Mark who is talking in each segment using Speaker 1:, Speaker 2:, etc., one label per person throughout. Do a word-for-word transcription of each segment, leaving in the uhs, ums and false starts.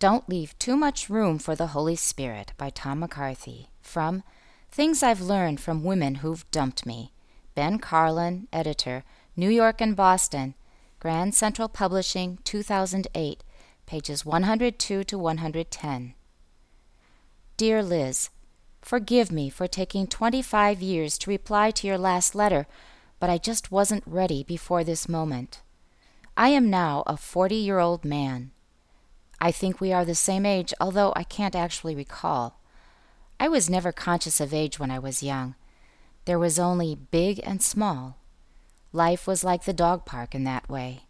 Speaker 1: Don't Leave Too Much Room for the Holy Spirit by Tom McCarthy. From Things I've Learned from Women Who've Dumped Me. Ben Carlin, editor, New York and Boston. Grand Central Publishing, two thousand eight, pages one hundred two to one hundred ten. Dear Liz, forgive me for taking twenty-five years to reply to your last letter, but I just wasn't ready before this moment. I am now a forty-year-old man. I think we are the same age, although I can't actually recall. I was never conscious of age when I was young. There was only big and small. Life was like the dog park in that way.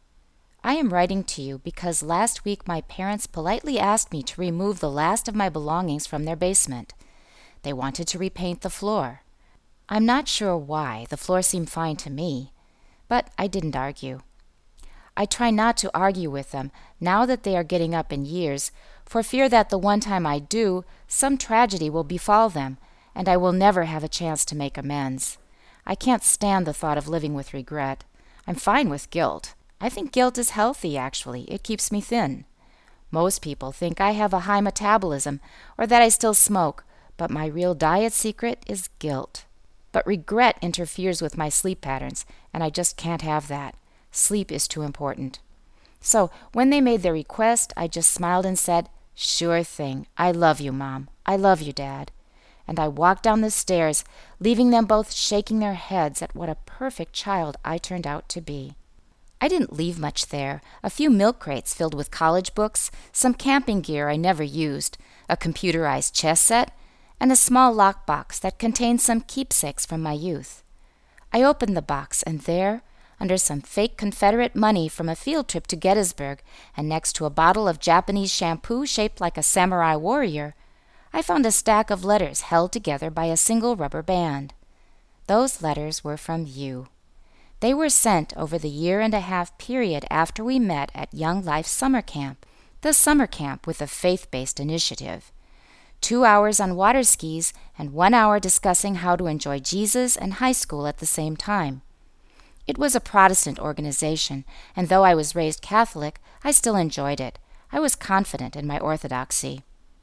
Speaker 1: I am writing to you because last week my parents politely asked me to remove the last of my belongings from their basement. They wanted to repaint the floor. I'm not sure why. The floor seemed fine to me, but I didn't argue. I try not to argue with them, now that they are getting up in years, for fear that the one time I do, some tragedy will befall them, and I will never have a chance to make amends. I can't stand the thought of living with regret. I'm fine with guilt. I think guilt is healthy, actually. It keeps me thin. Most people think I have a high metabolism, or that I still smoke, but my real diet secret is guilt. But regret interferes with my sleep patterns, and I just can't have that. Sleep is too important. So when they made their request, I just smiled and said, "Sure thing. I love you, Mom. I love you, Dad." And I walked down the stairs, leaving them both shaking their heads at what a perfect child I turned out to be. I didn't leave much there. A few milk crates filled with college books, some camping gear I never used, a computerized chess set, and a small lockbox that contained some keepsakes from my youth. I opened the box, and there, under some fake Confederate money from a field trip to Gettysburg, and next to a bottle of Japanese shampoo shaped like a samurai warrior, I found a stack of letters held together by a single rubber band. Those letters were from you. They were sent over the year and a half period after we met at Young Life Summer Camp, the summer camp with a faith-based initiative. Two hours on water skis and one hour discussing how to enjoy Jesus and high school at the same time. It was a Protestant organization, and though I was raised Catholic, I still enjoyed it. I was confident in my orthodoxy.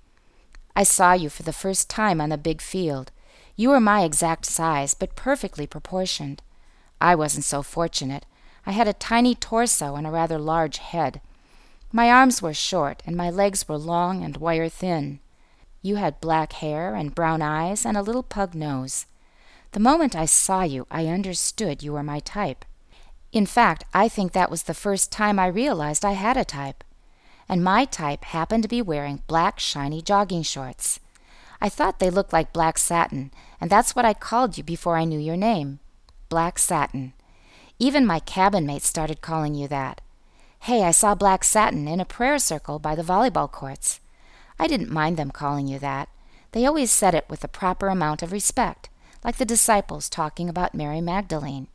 Speaker 1: I saw you for the first time on the big field. You were my exact size, but perfectly proportioned. I wasn't so fortunate. I had a tiny torso and a rather large head. My arms were short, and my legs were long and wire-thin. You had black hair and brown eyes and a little pug nose. The moment I saw you, I understood you were my type. In fact, I think that was the first time I realized I had a type. And my type happened to be wearing black, shiny jogging shorts. I thought they looked like black satin, and that's what I called you before I knew your name. Black Satin. Even my cabin mates started calling you that. Hey, I saw Black Satin in a prayer circle by the volleyball courts. I didn't mind them calling you that. They always said it with the proper amount of respect, like the disciples talking about Mary Magdalene.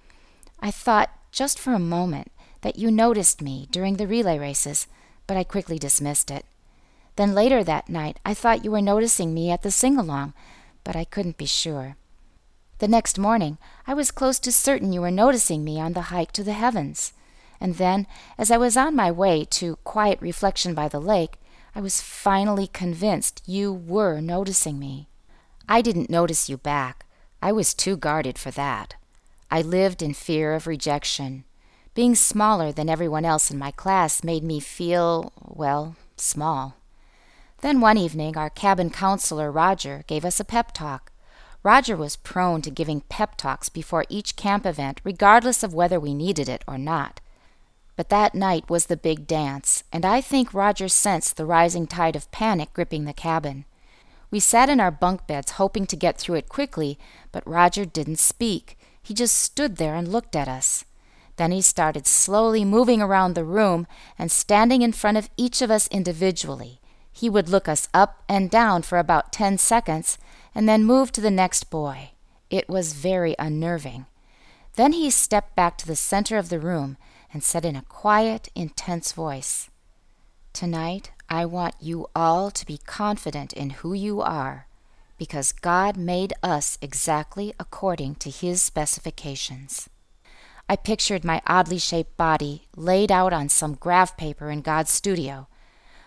Speaker 1: I thought, just for a moment, that you noticed me during the relay races, but I quickly dismissed it. Then later that night, I thought you were noticing me at the sing-along, but I couldn't be sure. The next morning, I was close to certain you were noticing me on the hike to the heavens. And then, as I was on my way to quiet reflection by the lake, I was finally convinced you were noticing me. I didn't notice you back. I was too guarded for that. I lived in fear of rejection. Being smaller than everyone else in my class made me feel, well, small. Then one evening, our cabin counselor, Roger, gave us a pep talk. Roger was prone to giving pep talks before each camp event, regardless of whether we needed it or not. But that night was the big dance, and I think Roger sensed the rising tide of panic gripping the cabin. We sat in our bunk beds hoping to get through it quickly, but Roger didn't speak. He just stood there and looked at us. Then he started slowly moving around the room and standing in front of each of us individually. He would look us up and down for about ten seconds and then move to the next boy. It was very unnerving. Then he stepped back to the center of the room and said in a quiet, intense voice, "Tonight, I want you all to be confident in who you are, because God made us exactly according to His specifications." I pictured my oddly shaped body laid out on some graph paper in God's studio.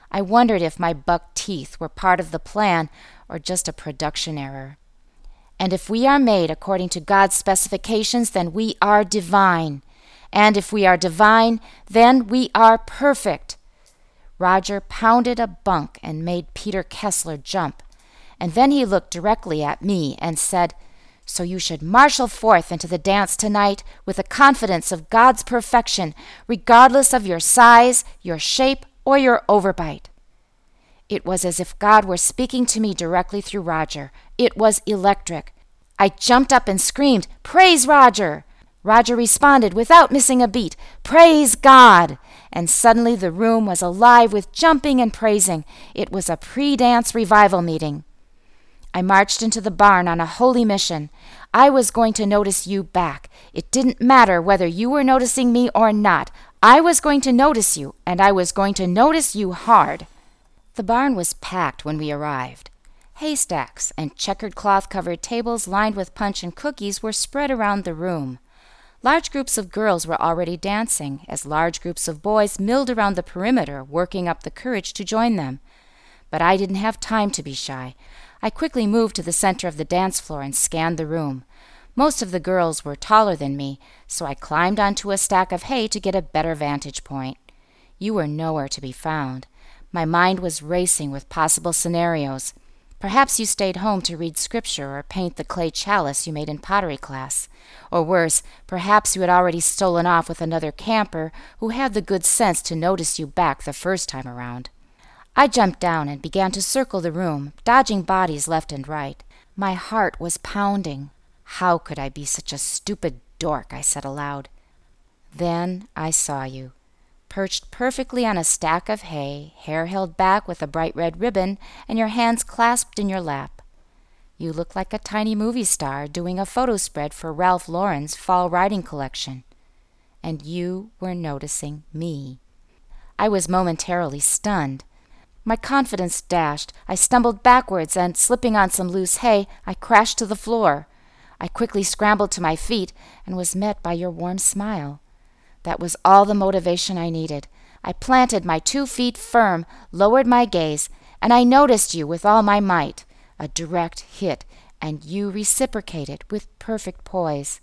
Speaker 1: I wondered if my buck teeth were part of the plan or just a production error. And if we are made according to God's specifications, then we are divine. And if we are divine, then we are perfect. Roger pounded a bunk and made Peter Kessler jump. And then he looked directly at me and said, "So you should marshal forth into the dance tonight with the confidence of God's perfection, regardless of your size, your shape, or your overbite." It was as if God were speaking to me directly through Roger. It was electric. I jumped up and screamed, "Praise Roger!" Roger responded without missing a beat, "Praise God!" And suddenly the room was alive with jumping and praising. It was a pre-dance revival meeting. I marched into the barn on a holy mission. I was going to notice you back. It didn't matter whether you were noticing me or not. I was going to notice you, and I was going to notice you hard. The barn was packed when we arrived. Haystacks and checkered cloth-covered tables lined with punch and cookies were spread around the room. Large groups of girls were already dancing, as large groups of boys milled around the perimeter, working up the courage to join them. But I didn't have time to be shy. I quickly moved to the center of the dance floor and scanned the room. Most of the girls were taller than me, so I climbed onto a stack of hay to get a better vantage point. You were nowhere to be found. My mind was racing with possible scenarios. Perhaps you stayed home to read scripture or paint the clay chalice you made in pottery class. Or worse, perhaps you had already stolen off with another camper who had the good sense to notice you back the first time around. I jumped down and began to circle the room, dodging bodies left and right. My heart was pounding. How could I be such a stupid dork, I said aloud. Then I saw you, perched perfectly on a stack of hay, hair held back with a bright red ribbon, and your hands clasped in your lap. You looked like a tiny movie star doing a photo spread for Ralph Lauren's fall riding collection. And you were noticing me. I was momentarily stunned. My confidence dashed. I stumbled backwards, and, slipping on some loose hay, I crashed to the floor. I quickly scrambled to my feet and was met by your warm smile. That was all the motivation I needed. I planted my two feet firm, lowered my gaze, and I noticed you with all my might. A direct hit, and you reciprocated with perfect poise.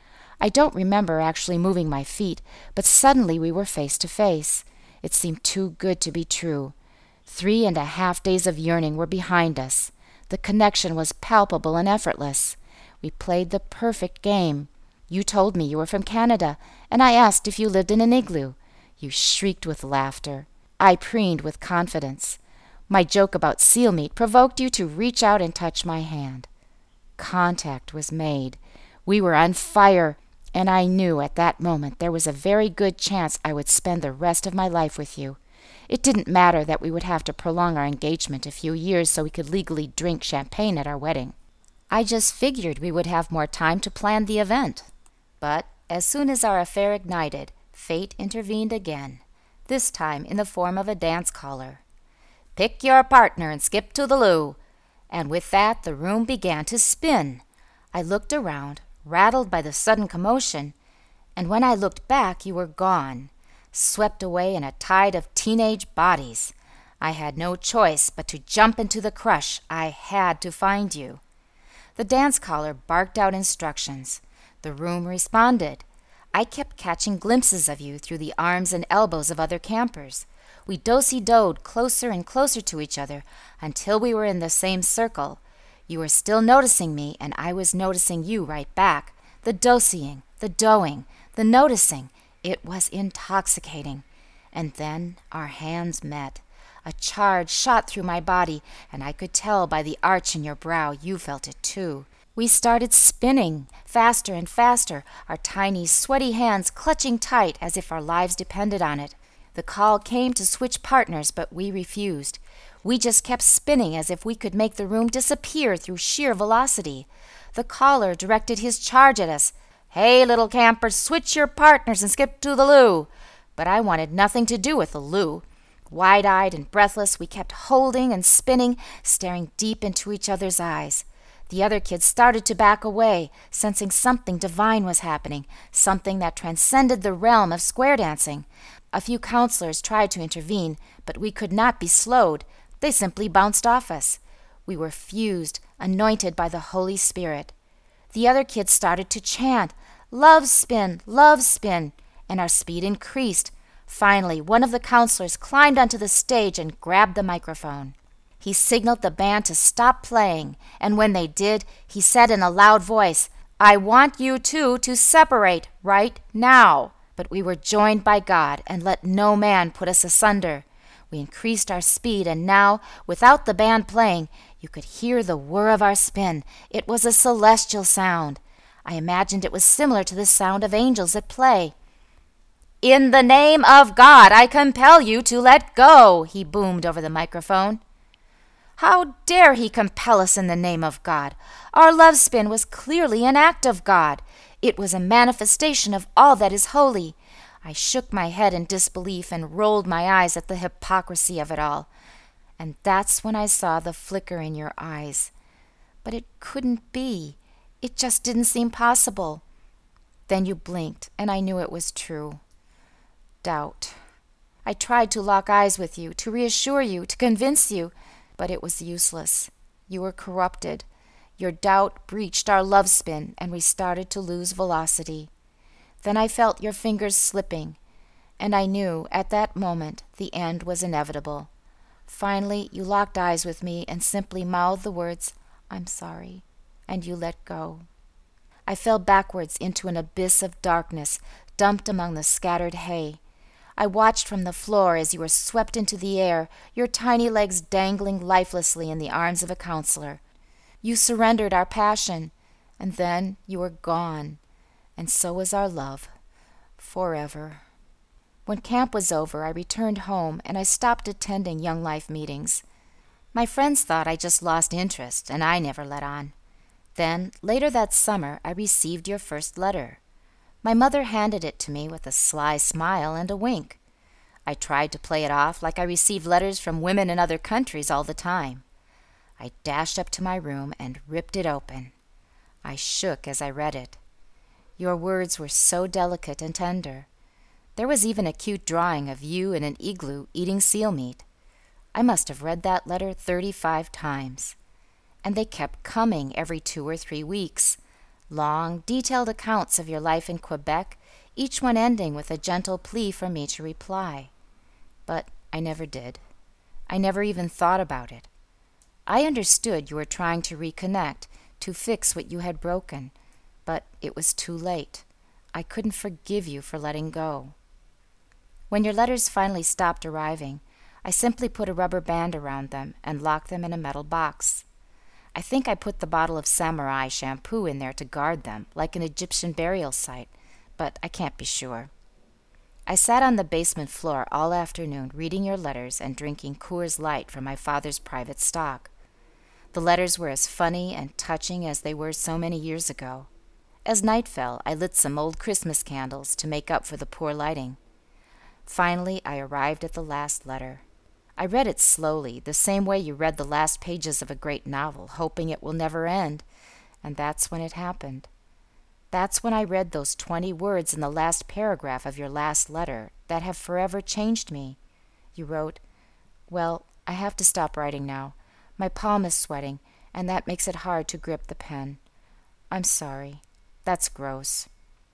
Speaker 1: I don't remember actually moving my feet, but suddenly we were face to face. It seemed too good to be true. Three and a half days of yearning were behind us. The connection was palpable and effortless. We played the perfect game. You told me you were from Canada, and I asked if you lived in an igloo. You shrieked with laughter. I preened with confidence. My joke about seal meat provoked you to reach out and touch my hand. Contact was made. We were on fire, and I knew at that moment there was a very good chance I would spend the rest of my life with you. It didn't matter that we would have to prolong our engagement a few years so we could legally drink champagne at our wedding. I just figured we would have more time to plan the event. But as soon as our affair ignited, fate intervened again, this time in the form of a dance caller. "Pick your partner and skip to the loo." And with that the room began to spin. I looked around, rattled by the sudden commotion, and when I looked back you were gone, swept away in a tide of teenage bodies. I had no choice but to jump into the crush. I had to find you. The dance caller barked out instructions. The room responded. I kept catching glimpses of you through the arms and elbows of other campers. We do-si-doed closer and closer to each other until we were in the same circle. You were still noticing me, and I was noticing you right back. The do-seeing, the doing, the noticing. It was intoxicating. And then our hands met. A charge shot through my body, and I could tell by the arch in your brow you felt it too. We started spinning, faster and faster, our tiny, sweaty hands clutching tight as if our lives depended on it. The call came to switch partners, but we refused. We just kept spinning as if we could make the room disappear through sheer velocity. The caller directed his charge at us. "Hey, little campers, switch your partners and skip to the loo." But I wanted nothing to do with the loo. Wide-eyed and breathless, we kept holding and spinning, staring deep into each other's eyes. The other kids started to back away, sensing something divine was happening, something that transcended the realm of square dancing. A few counselors tried to intervene, but we could not be slowed. They simply bounced off us. We were fused, anointed by the Holy Spirit. The other kids started to chant, "Love spin, love spin," and our speed increased. Finally, one of the counselors climbed onto the stage and grabbed the microphone. He signaled the band to stop playing, and when they did, he said in a loud voice, "I want you two to separate right now." But we were joined by God, and let no man put us asunder. We increased our speed, and now, without the band playing, you could hear the whir of our spin. It was a celestial sound. I imagined it was similar to the sound of angels at play. "In the name of God, I compel you to let go," he boomed over the microphone. How dare he compel us in the name of God? Our love spin was clearly an act of God. It was a manifestation of all that is holy. I shook my head in disbelief and rolled my eyes at the hypocrisy of it all. And that's when I saw the flicker in your eyes. But it couldn't be. It just didn't seem possible. Then you blinked, and I knew it was true. Doubt. I tried to lock eyes with you, to reassure you, to convince you, but it was useless. You were corrupted. Your doubt breached our love spin, and we started to lose velocity. Then I felt your fingers slipping, and I knew at that moment the end was inevitable. Finally, you locked eyes with me and simply mouthed the words, "I'm sorry," and you let go. I fell backwards into an abyss of darkness, dumped among the scattered hay. I watched from the floor as you were swept into the air, your tiny legs dangling lifelessly in the arms of a counselor. You surrendered our passion, and then you were gone, and so was our love, forever. When camp was over, I returned home, and I stopped attending Young Life meetings. My friends thought I just lost interest, and I never let on. Then, later that summer, I received your first letter. My mother handed it to me with a sly smile and a wink. I tried to play it off like I received letters from women in other countries all the time. I dashed up to my room and ripped it open. I shook as I read it. Your words were so delicate and tender. There was even a cute drawing of you in an igloo eating seal meat. I must have read that letter thirty-five times. And they kept coming every two or three weeks. Long, detailed accounts of your life in Quebec, each one ending with a gentle plea for me to reply. But I never did. I never even thought about it. I understood you were trying to reconnect, to fix what you had broken, but it was too late. I couldn't forgive you for letting go. When your letters finally stopped arriving, I simply put a rubber band around them and locked them in a metal box. I think I put the bottle of Samurai shampoo in there to guard them, like an Egyptian burial site, but I can't be sure. I sat on the basement floor all afternoon reading your letters and drinking Coors Light from my father's private stock. The letters were as funny and touching as they were so many years ago. As night fell, I lit some old Christmas candles to make up for the poor lighting. Finally, I arrived at the last letter. I read it slowly, the same way you read the last pages of a great novel, hoping it will never end, and that's when it happened. That's when I read those twenty words in the last paragraph of your last letter that have forever changed me. You wrote, "Well, I have to stop writing now. My palm is sweating, and that makes it hard to grip the pen. I'm sorry. That's gross."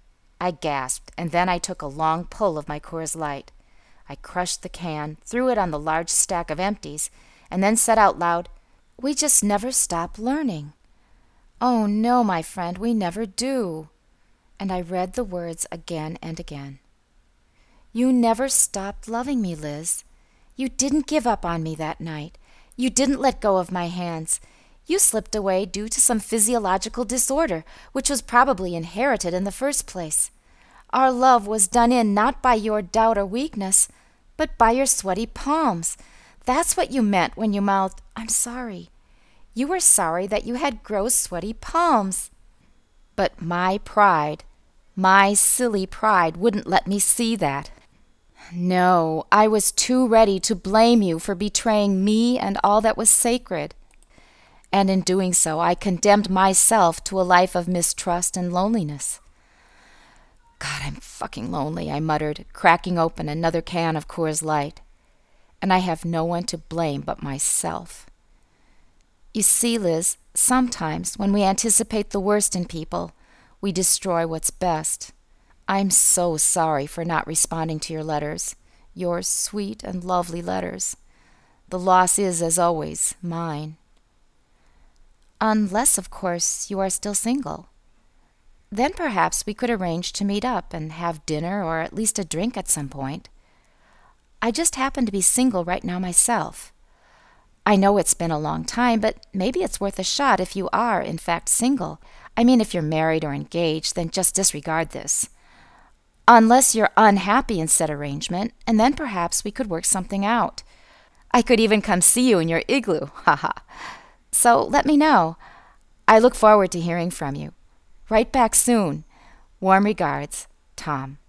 Speaker 1: I gasped, and then I took a long pull of my Coors Light. I crushed the can, threw it on the large stack of empties, and then said out loud, "We just never stop learning." "Oh, no, my friend, we never do." And I read the words again and again. You never stopped loving me, Liz. You didn't give up on me that night. You didn't let go of my hands. You slipped away due to some physiological disorder, which was probably inherited in the first place. Our love was done in not by your doubt or weakness, but by your sweaty palms. That's what you meant when you mouthed, "I'm sorry." You were sorry that you had gross, sweaty palms. But my pride, my silly pride, wouldn't let me see that. No, I was too ready to blame you for betraying me and all that was sacred. And in doing so, I condemned myself to a life of mistrust and loneliness. God, I'm fucking lonely, I muttered, cracking open another can of Coors Light. And I have no one to blame but myself. You see, Liz, sometimes when we anticipate the worst in people, we destroy what's best. I'm so sorry for not responding to your letters, your sweet and lovely letters. The loss is, as always, mine. Unless, of course, you are still single. Then perhaps we could arrange to meet up and have dinner or at least a drink at some point. I just happen to be single right now myself. I know it's been a long time, but maybe it's worth a shot if you are, in fact, single. I mean, if you're married or engaged, then just disregard this. Unless you're unhappy in said arrangement, and then perhaps we could work something out. I could even come see you in your igloo, haha. So let me know. I look forward to hearing from you. Write back soon. Warm regards, Tom.